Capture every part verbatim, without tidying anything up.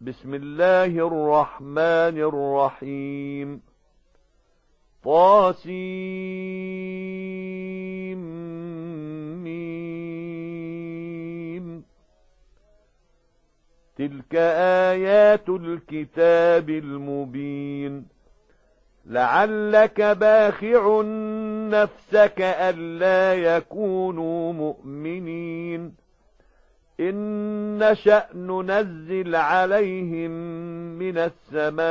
بسم الله الرحمن الرحيم طاسيم. تلك آيات الكتاب المبين. لعلك باخع نفسك ألا يكونوا مؤمنين إن نشأ ننزل عليهم من السماء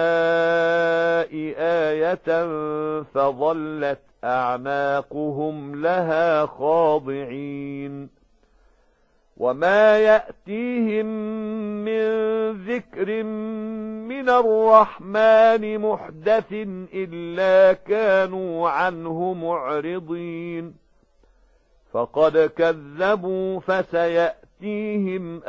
آية فظلت أعناقهم لها خاضعين وما يأتيهم من ذكر من الرحمن محدث إلا كانوا عنه معرضين فقد كذبوا فسيأتيهم يأتيهم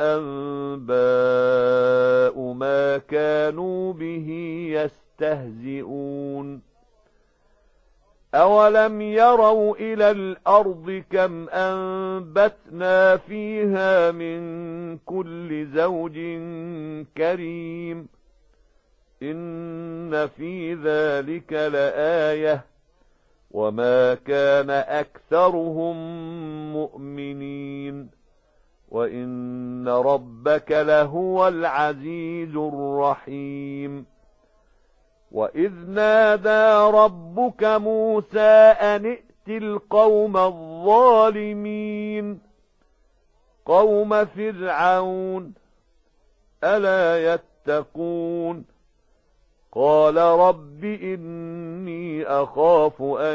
أنباء ما كانوا به يستهزئون أولم يروا إلى الأرض كم أنبتنا فيها من كل زوج كريم إن في ذلك لآية وما كان أكثرهم مؤمنين وإن ربك لهو العزيز الرحيم وإذ نادى ربك موسى أن ائت القوم الظالمين قوم فرعون ألا يتقون قال رب إني أخاف أن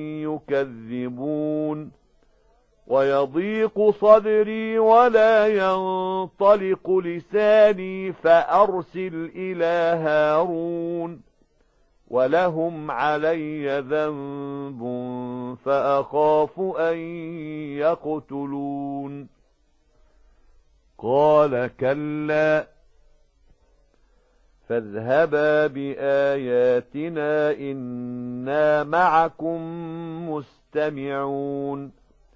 يكذبون ويضيق صدري ولا ينطلق لساني فأرسل إلى هارون ولهم علي ذنب فأخاف أن يقتلون قال كلا فاذهبا بآياتنا إنا معكم مستمعون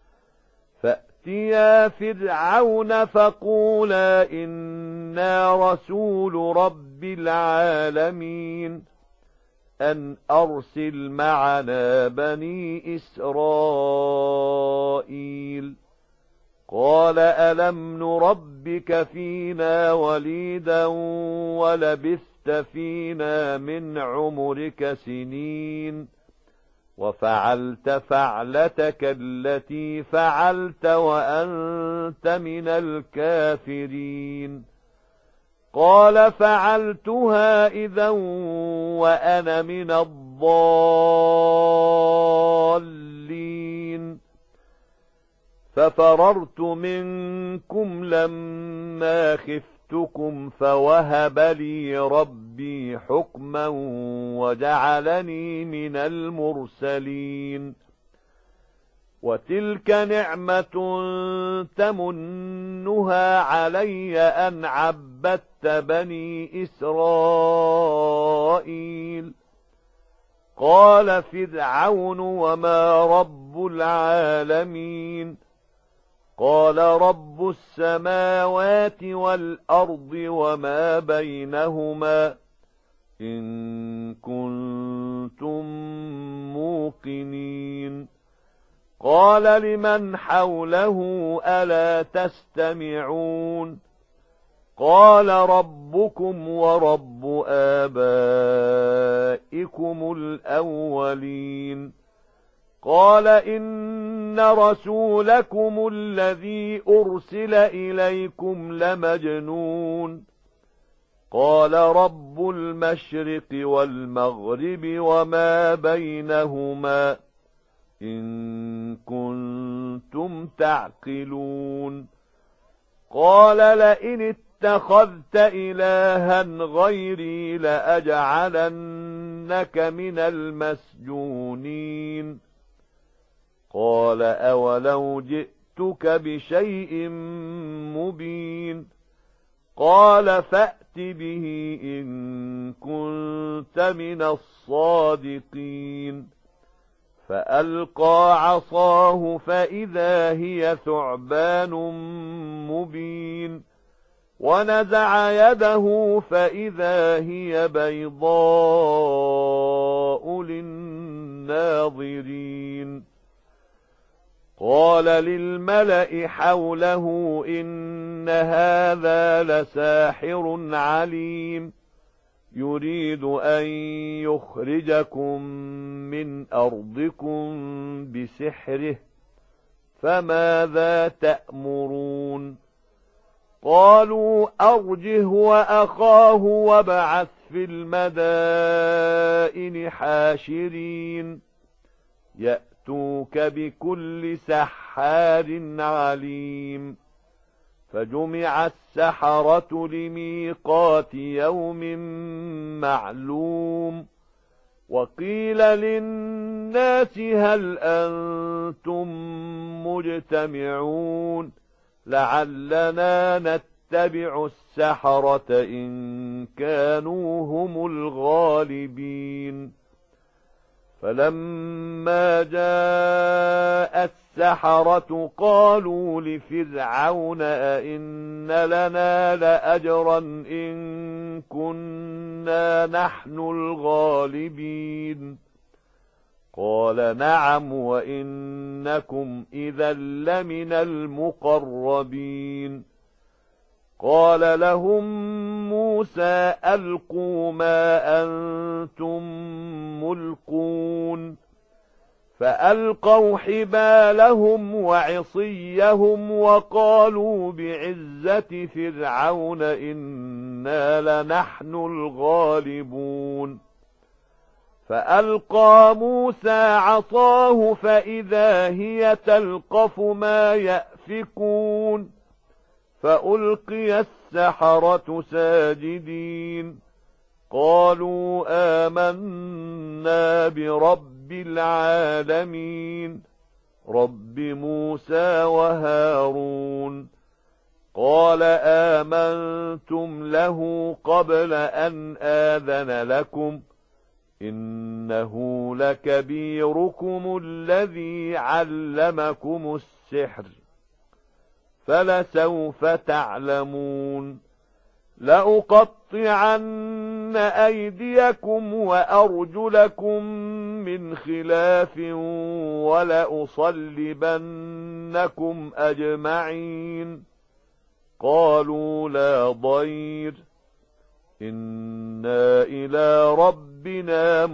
فأتيا فرعون فقولا إنا رسول رب العالمين أن أرسل معنا بني إسرائيل قال ألم نربك فينا وليدا ولبثت فينا من عمرك سنين وفعلت فعلتك التي فعلت وأنت من الكافرين قال فعلتها إذا وأنا من الضالين ففررت منكم لما خفتكم فوهب لي ربي حكما وجعلني من المرسلين وتلك نعمة تمنها علي أن عبدت بني إسرائيل قال فرعون وما رب العالمين قال رب السماوات والأرض وما بينهما إن كنتم موقنين قال لمن حوله ألا تستمعون قال ربكم ورب آبائكم الأولين قال إن رسولكم الذي أرسل إليكم لمجنون قال رب المشرق والمغرب وما بينهما إن كنتم تعقلون قال لئن اتخذت إلها غيري لأجعلنك من المسجونين قال أولو جئتك بشيء مبين قال فأت به إن كنت من الصادقين فألقى عصاه فإذا هي ثعبان مبين ونزع يده فإذا هي بيضاء للناظرين قال للملأ حوله إن هذا لساحر عليم يريد أن يخرجكم من أرضكم بسحره فماذا تأمرون قالوا أرجه وأخاه وابعث في المدائن حاشرين يأتوك بكل سحار عليم فجمع السحرة لميقات يوم معلوم وقيل للناس هل أنتم مجتمعون لعلنا نتبع السحرة إن كانوا هم الغالبين فلما جاء السحرة قالوا لفرعون أئن لنا لأجرا إن كنا نحن الغالبين قال نعم وإنكم إذا لمن المقربين قال لهم موسى ألقوا ما أنتم ملقون فألقوا حبالهم وعصيهم وقالوا بعزة فرعون إنا لنحن الغالبون فألقى موسى عصاه فإذا هي تلقف ما يأفكون فألقي السحرة ساجدين قالوا آمنا برب العالمين رب موسى وهارون قال آمنتم له قبل أن آذن لكم إنه لكبيركم الذي علمكم السحر فلسوف تعلمون لأقطعن أيديكم وأرجلكم من خلاف ولأصلبنكم أجمعين قالوا لا ضير إنا إلى ربنا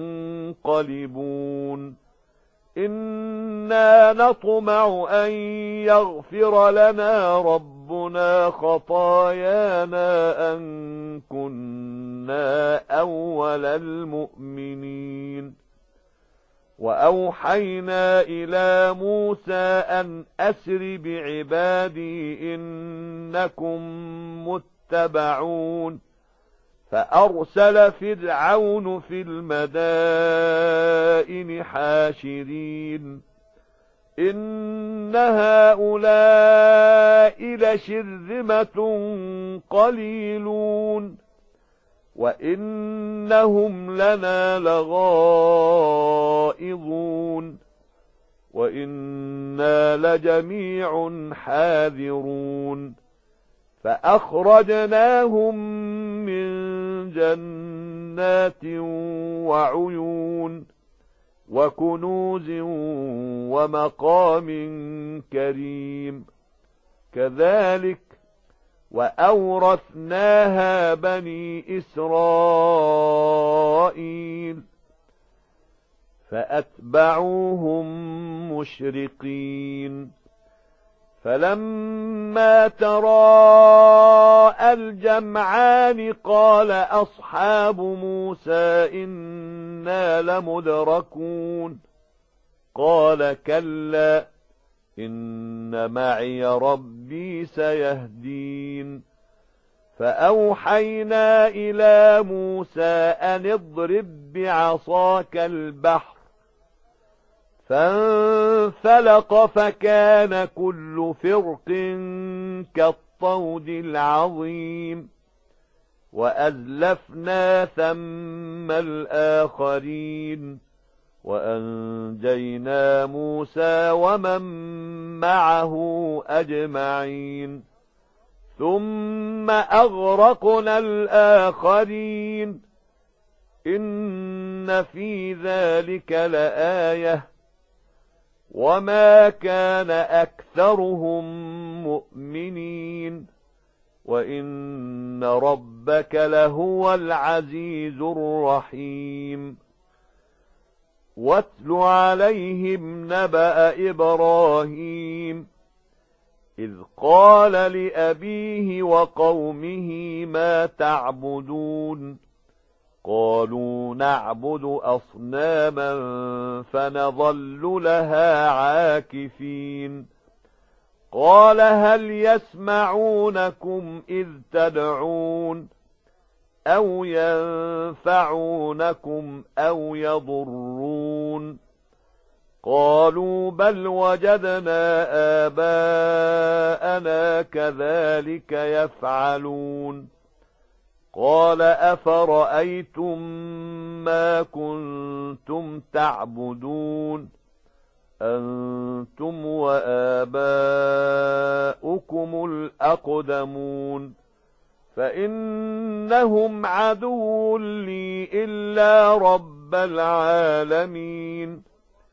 منقلبون إنا نطمع أن يغفر لنا ربنا خطايانا أن كنا أول المؤمنين وأوحينا إلى موسى أن أسر بعبادي إنكم متبعون فأرسل فرعون في المدائن حاشرين إن هؤلاء لشرذمة قليلون وإنهم لنا لغائظون وإنا لجميع حاذرون فأخرجناهم من جنات وعيون وكنوز ومقام كريم كذلك وأورثناها بني إسرائيل فأتبعوهم مشرقين فلما تراءى الجمعان قال أصحاب موسى إنا لمدركون قال كلا إن معي ربي سيهدين فأوحينا إلى موسى أن اضرب بعصاك البحر فانفلق فكان كل فرق كالطود العظيم وأزلفنا ثم الآخرين وأنجينا موسى ومن معه أجمعين ثم أغرقنا الآخرين إن في ذلك لآية وما كان أكثرهم مؤمنين وإن ربك لهو العزيز الرحيم واتل عليهم نبأ إبراهيم إذ قال لأبيه وقومه ما تعبدون قالوا نعبد أصناما فنظل لها عاكفين قال هل يسمعونكم إذ تدعون أو ينفعونكم أو يضرون قالوا بل وجدنا آباءنا كذلك يفعلون قال أفرأيتم ما كنتم تعبدون أنتم وآباؤكم الأقدمون فإنهم عدو لي إلا رب العالمين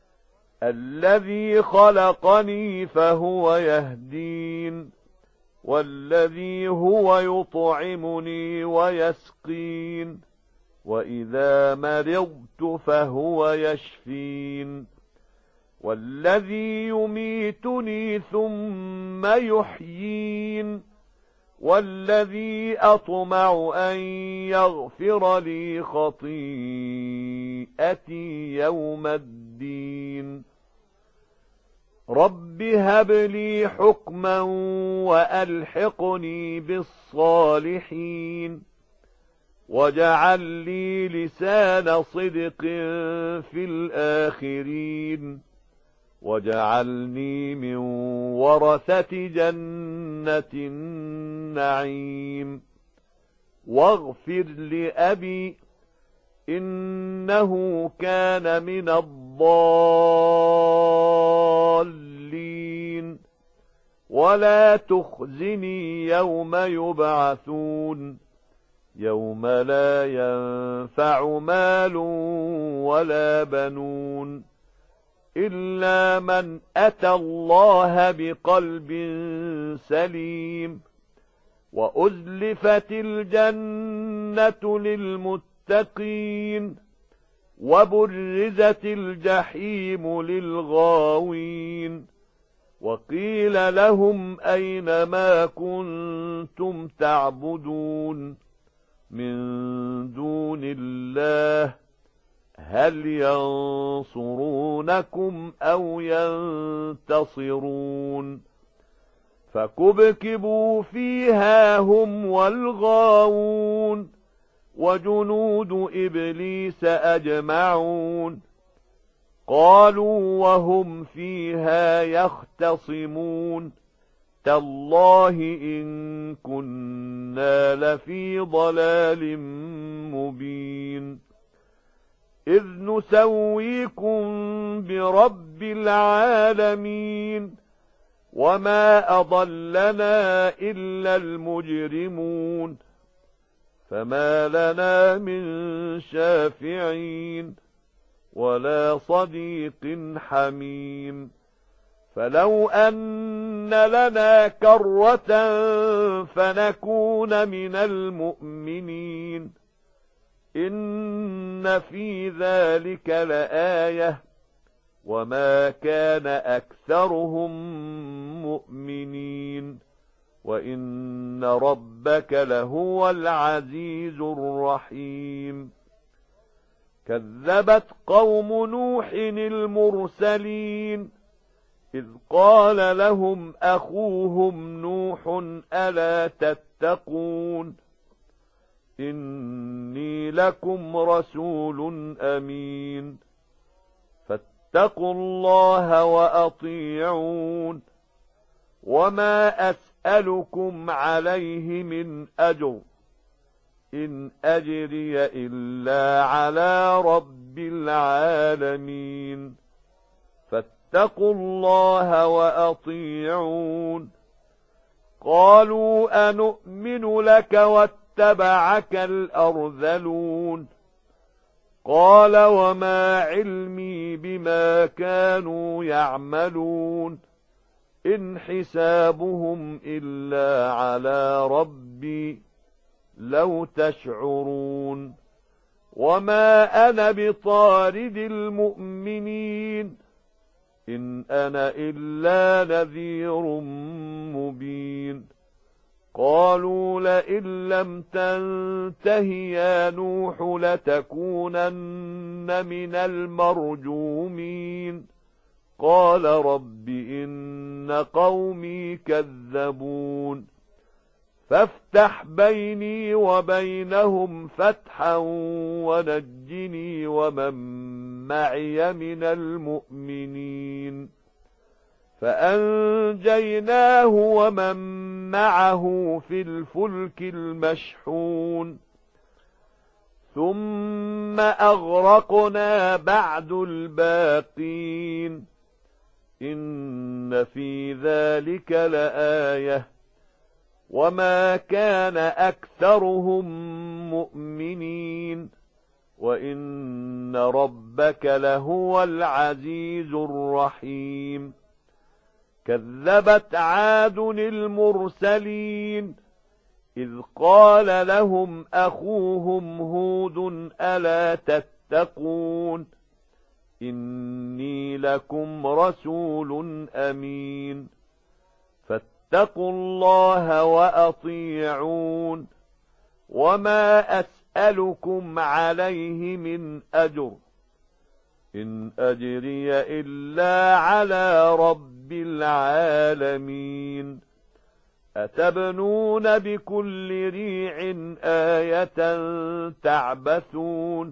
الذي خلقني فهو يهدين والذي هو يطعمني ويسقين وإذا مرضت فهو يشفين والذي يميتني ثم يحيين والذي أطمع أن يغفر لي خطيئتي يوم الدين رب هب لي حكما وألحقني بالصالحين واجعل لي لسان صدق في الآخرين واجعلني من ورثة جنة النعيم واغفر لأبي إنه كان من الضالين ولا تخزني يوم يبعثون يوم لا ينفع مال ولا بنون إلا من أتى الله بقلب سليم وأزلفت الجنة للمتقين وبرزت الجحيم للغاوين وقيل لهم أين ما كنتم تعبدون من دون الله هل ينصرونكم أو ينتصرون فكبكبوا فيها هم والغاوون وجنود إبليس أجمعون قالوا وهم فيها يختصمون تالله إن كنا لفي ضلال مبين إذ نسويكم برب العالمين وما أضلنا إلا المجرمون فما لنا من شافعين ولا صديق حميم فلو أن لنا كرة فنكون من المؤمنين إن في ذلك لآية وما كان أكثرهم مؤمنين وإن ربك لهو العزيز الرحيم كذبت قوم نوح المرسلين إذ قال لهم أخوهم نوح ألا تتقون إني لكم رسول أمين فاتقوا الله وأطيعون وما أسألكم عليه من أجر إن أجري إلا على رب العالمين فاتقوا الله وأطيعون قالوا أنؤمن لك واتبعك الأرذلون قال وما علمي بما كانوا يعملون إن حسابهم إلا على ربي لو تشعرون وما أنا بطارد المؤمنين إن أنا إلا نذير مبين قالوا لئن لم تنته يا نوح لتكونن من المرجومين قال رب إن قومي كذبون فافتح بيني وبينهم فتحا ونجني ومن معي من المؤمنين فأنجيناه ومن معه في الفلك المشحون ثم أغرقنا بعد الباقين إن في ذلك لآية وما كان أكثرهم مؤمنين وإن ربك لهو العزيز الرحيم كذبت عاد المرسلين إذ قال لهم أخوهم هود ألا تتقون إني لكم رسول أمين فاتقوا الله وأطيعون وما أسألكم عليه من أجر إن أجري إلا على رب العالمين أتبنون بكل ريع آية تعبثون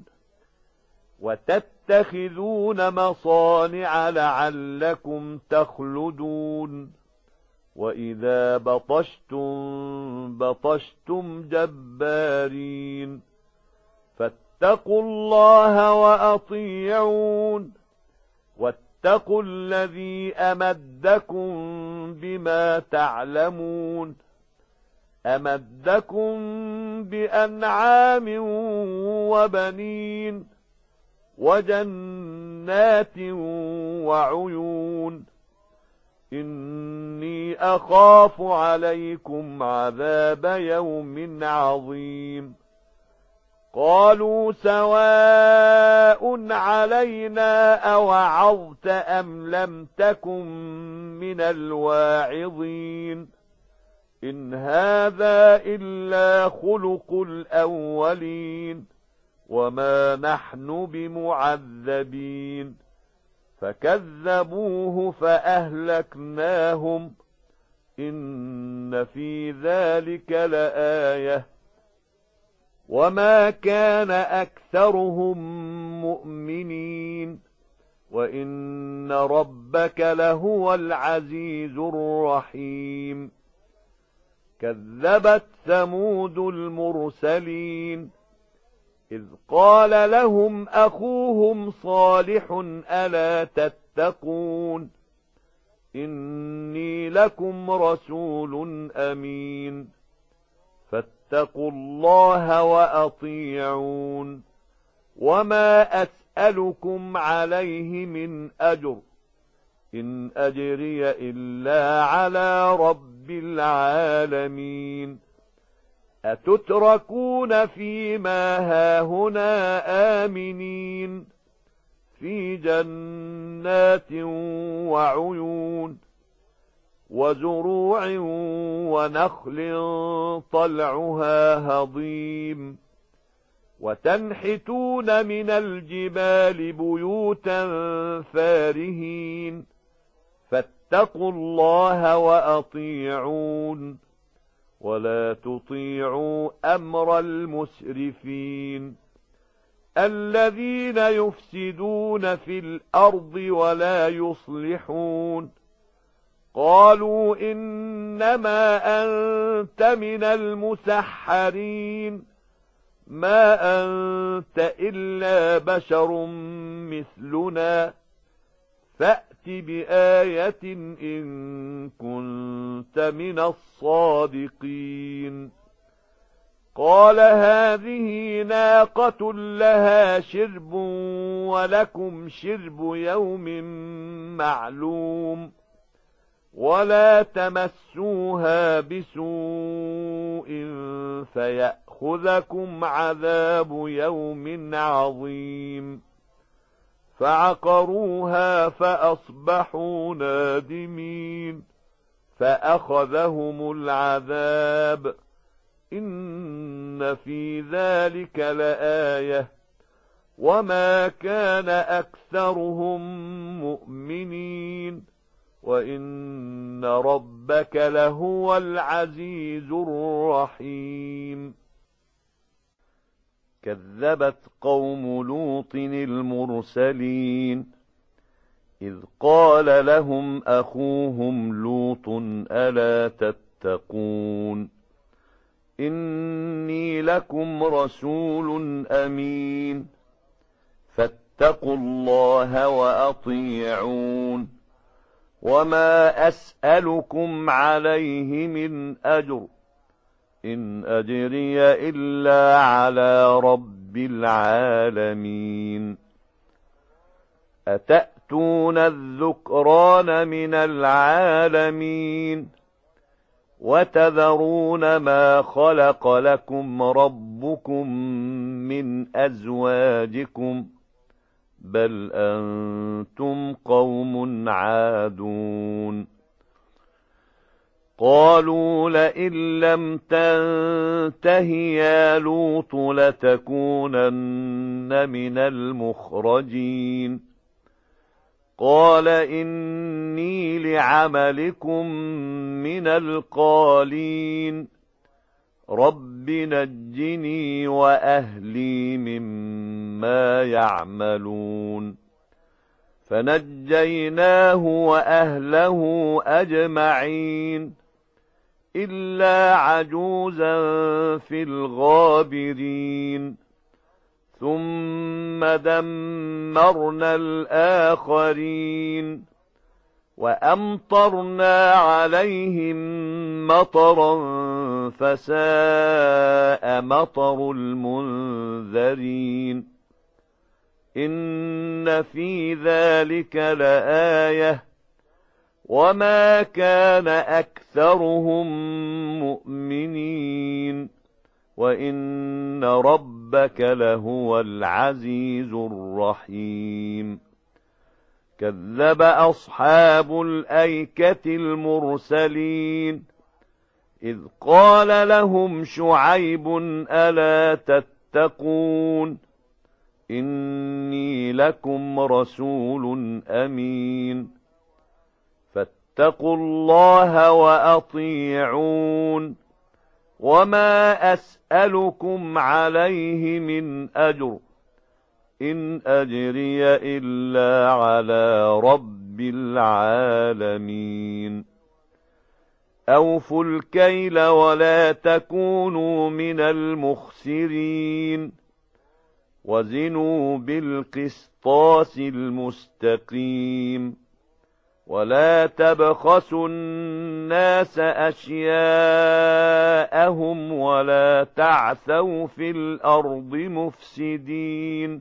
وتتخذون مصانع لعلكم تخلدون وإذا بطشتم بطشتم جبارين فاتقوا الله وأطيعون واتقوا الذي أمدكم بما تعلمون أمدكم بأنعام وبنين وجنات وعيون إني أخاف عليكم عذاب يوم عظيم قالوا سواء علينا أوعظت أم لم تكن من الواعظين إن هذا إلا خلق الأولين وما نحن بمعذبين فكذبوه فأهلكناهم إن في ذلك لآية وما كان أكثرهم مؤمنين وإن ربك لهو العزيز الرحيم كذبت ثمود المرسلين إذ قال لهم أخوهم صالح ألا تتقون إني لكم رسول أمين فاتقوا الله وأطيعون وما أسألكم عليه من أجر إن أجري إلا على رب العالمين أتتركون فيما هاهنا آمنين في جنات وعيون وزروع ونخل طلعها هضيم وتنحتون من الجبال بيوتا فارهين فاتقوا الله وأطيعون ولا تطيعوا أمر المسرفين الذين يفسدون في الأرض ولا يصلحون قالوا إنما أنت من المسحرين ما أنت إلا بشر مثلنا فأت بآية إن كنت من الصادقين. قال هذه ناقة لها شرب ولكم شرب يوم معلوم ولا تمسوها بسوء فيأخذكم عذاب يوم عظيم. فعقروها فأصبحوا نادمين فأخذهم العذاب إن في ذلك لآية وما كان أكثرهم مؤمنين وإن ربك لهو العزيز الرحيم. كذبت قوم لوط المرسلين إذ قال لهم أخوهم لوط ألا تتقون إني لكم رسول أمين فاتقوا الله وأطيعون وما أسألكم عليه من أجر إن أجري إلا على رب العالمين. أتأتون الذكران من العالمين وتذرون ما خلق لكم ربكم من أزواجكم بل أنتم قوم عادون. قالوا لئن لم تنته يا لوط لتكونن من المخرجين. قال إني لعملكم من القالين رب نجني وأهلي مما يعملون. فنجيناه وأهله أجمعين إلا عجوزا في الغابرين. ثم دمرنا الآخرين وأمطرنا عليهم مطرا فساء مطر المنذرين. إن في ذلك لآية وما كان أكثرهم مؤمنين وإن ربك لهو العزيز الرحيم. كذب أصحاب الأيكة المرسلين إذ قال لهم شعيب ألا تتقون إني لكم رسول أمين فاتقوا الله وأطيعون وما أسألكم عليه من أجر إن أجري إلا على رب العالمين. أوفوا الكيل ولا تكونوا من المخسرين وزنوا بالقسطاس المستقيم ولا تبخسوا الناس أشياءهم ولا تعثوا في الأرض مفسدين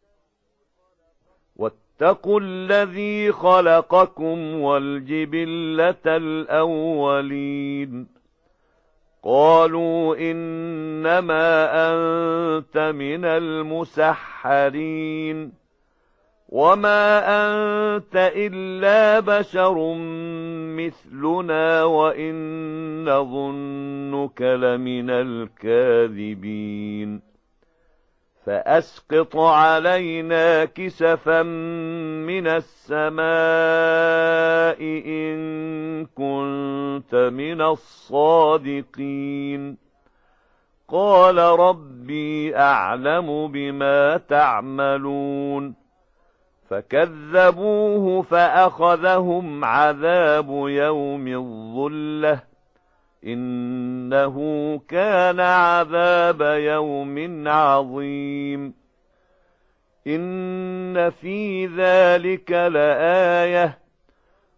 واتقوا الذي خلقكم والجبلة الأولين. قالوا إنما أنت من المسحرين وما أنت إلا بشر مثلنا وإن نظنك لمن الكاذبين. فأسقط علينا كسفا من السماء إن كنت من الصادقين. قال ربي أعلم بما تعملون. فكذبوه فأخذهم عذاب يوم الظلة إنه كان عذاب يوم عظيم. إن في ذلك لآية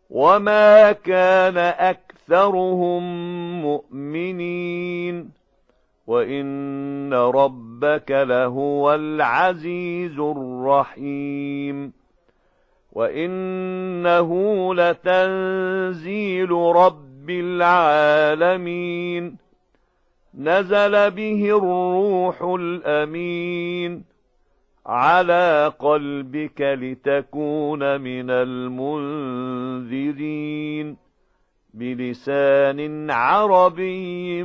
وما كان أكثرهم مؤمنين وإن ربك لهو العزيز الرحيم وإنه لتنزيل رب العالمين نزل به الروح الأمين على قلبك لتكون من المنذرين بلسان عربي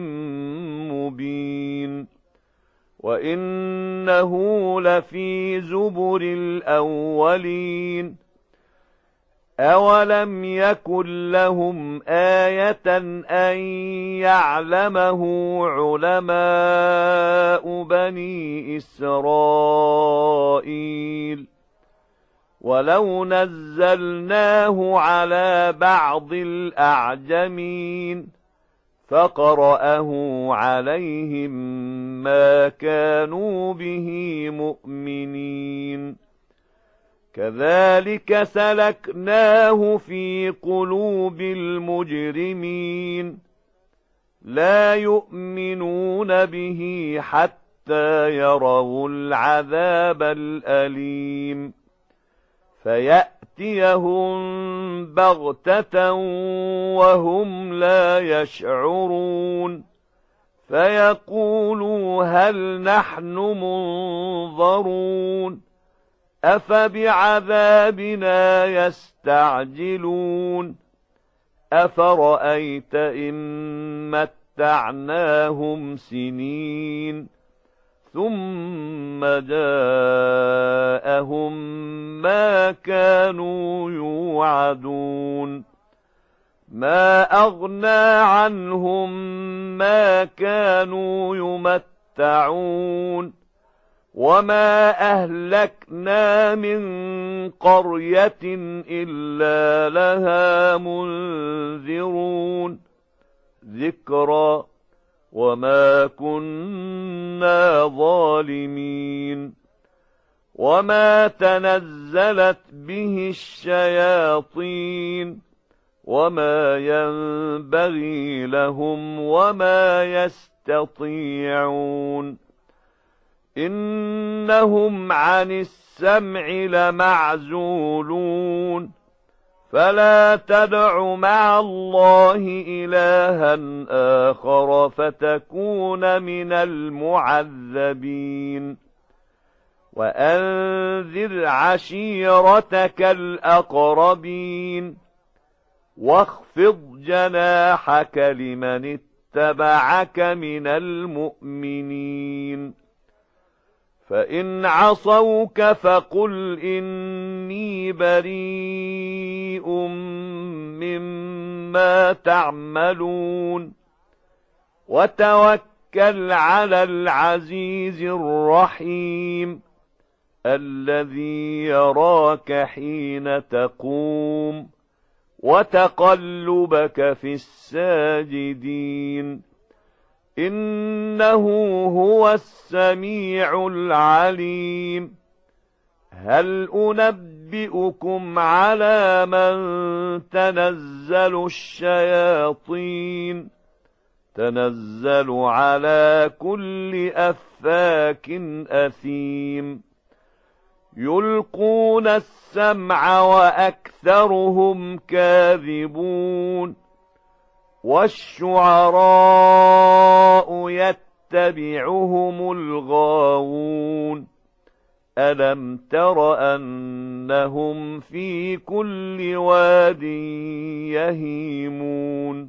مبين وإنه لفي زبر الأولين أولم يكن لهم آية أن يعلمه علماء بني إسرائيل ولو نزلناه على بعض الأعجمين فقرأه عليهم ما كانوا به مؤمنين كذلك سلكناه في قلوب المجرمين لا يؤمنون به حتى يروا العذاب الأليم فيأتيهم بغتة وهم لا يشعرون فيقولوا هل نحن منظرون أفبعذابنا يستعجلون أفرأيت إن متعناهم سنين ثم جاءهم ما كانوا يوعدون ما أغنى عنهم ما كانوا يمتعون وما أهلكنا من قرية إلا لها منذرون ذكرى وما كنا ظالمين وما تنزلت به الشياطين وما ينبغي لهم وما يستطيعون إنهم عن السمع لمعزولون فلا تدع مع الله إلها آخر فتكون من المعذبين وأنذر عشيرتك الأقربين واخفض جناحك لمن اتبعك من المؤمنين فإن عصوك فقل إني بريء مما تعملون وتوكل على العزيز الرحيم الذي يراك حين تقوم وتقلبك في الساجدين إنه هو السميع العليم هل أنبئكم على من تنزل الشياطين تنزل على كل أفاك أثيم يلقون السمع وأكثرهم كاذبون والشعراء يتبعهم الغاوون ألم تر أنهم في كل واد يهيمون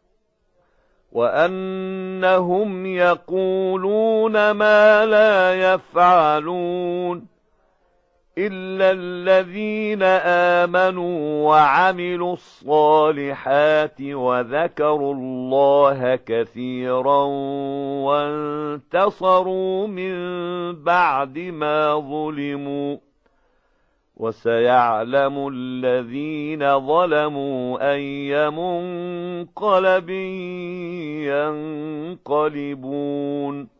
وأنهم يقولون ما لا يفعلون إلا الذين آمنوا وعملوا الصالحات وذكروا الله كثيرا وانتصروا من بعد ما ظلموا وسيعلم الذين ظلموا أي منقلب ينقلبون